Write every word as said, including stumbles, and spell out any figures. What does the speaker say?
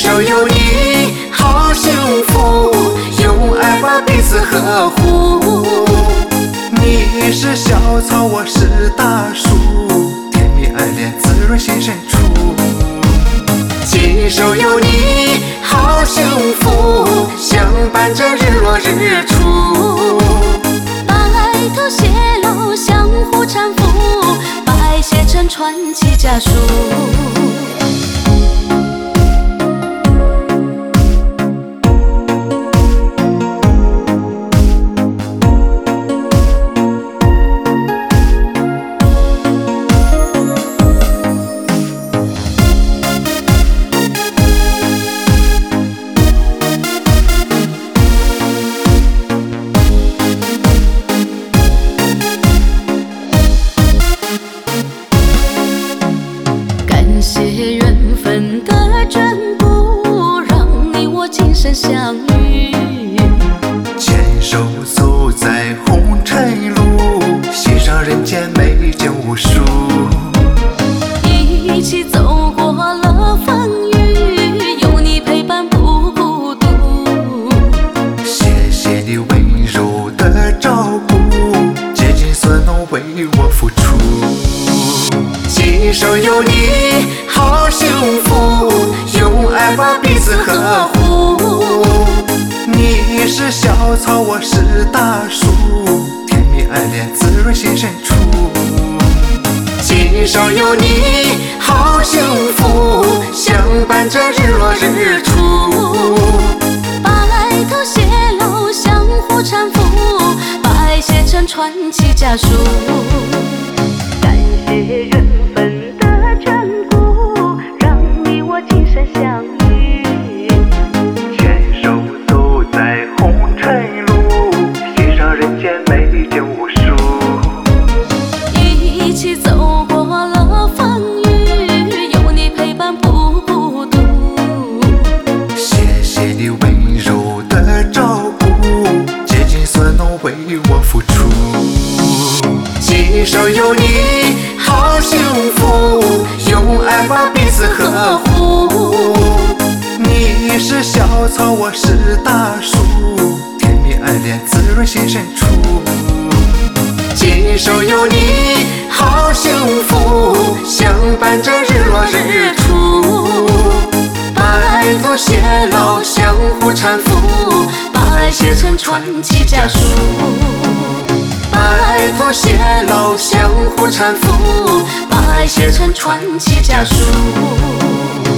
手有你好幸福，用爱把彼此呵护。你是小草，我是大树，甜蜜爱恋滋润心深处。牵手有你好幸福，相伴着日落日出。 白头偕老，相互搀扶，把爱写成传奇家书。感谢缘分的眷顾，让你我今生相遇。 牵手走在红尘路，欣赏人间美景无数。 一起走过了风雨，有你陪伴不孤独。 谢谢你温柔的照顾，竭尽所能为我付出。牵手有你好幸福，用爱把彼此呵护。你是小草，我是大树，甜蜜爱恋滋润心深处。牵手有你好幸福，相伴着日落日出。 白头偕老，相互搀扶，把爱写成传奇家书。感谢缘分的眷顾，让你我今生相遇。 牵手走在红尘路，欣赏人间美景无数。 一起走过了风雨，有你陪伴不孤独。 谢谢你温柔的照顾，竭尽所能为我付出。牵手有你好幸福，用爱把彼此呵护。你是小草，我是大树，甜蜜爱恋滋润心深处。牵手有你好幸福，相伴着日落日出。白头偕老，相互搀扶，把爱写成传奇家书。白头偕老，相互搀扶，把爱写成传奇家书。